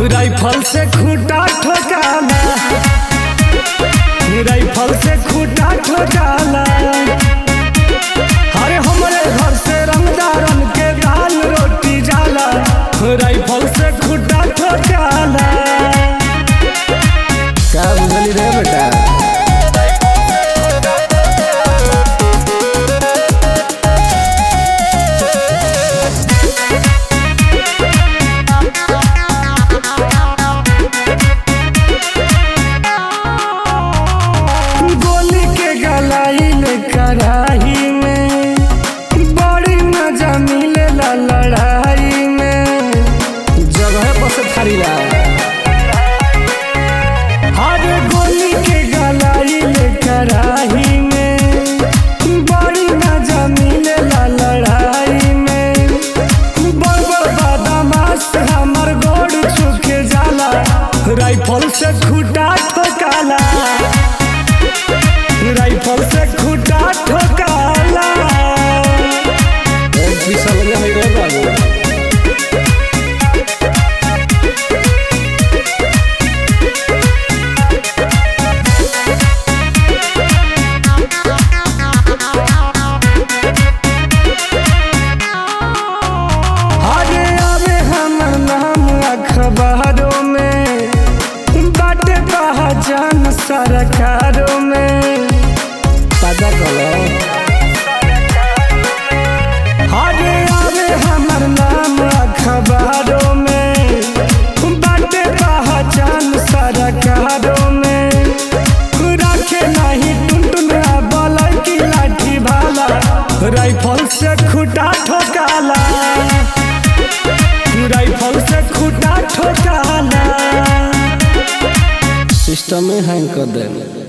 Rifle से खूंटा ठोकाला, rifle से खूंटा ठोकाला। अरे हमरे घर से रंगदारन के दाल रोटी जाला, राइफल से खूंटा ठोकाला। क्या बुझली रे बेटा? कराही में बड़ी मजा मिलेला लड़ाई में, जगह पर से थारीला। हर गोली के गलाई ले कराही में बड़ी मजा मिलेला लड़ाई में। बड़ बदमाश हमर गोड़ छुके जाला, राइफल से खूंटा ठोकाला, राइफल से खूंटा ठोकाला। एक भी समझ नहीं रहे बाबू। आगे आवे हमर नाम अखबारों में, बाटे पहचान सरकारों में, पता करो। आगे आवे हमर नाम अखबारों में, बाटे पहचान सरकारों में। रखे नहीं टुनटुना बलई की लाठी भाला, राइफल से खूंटा ठोकाला, राइफल से खूंटा ठोकाला। सिस्टम में हैंग कर देंगे।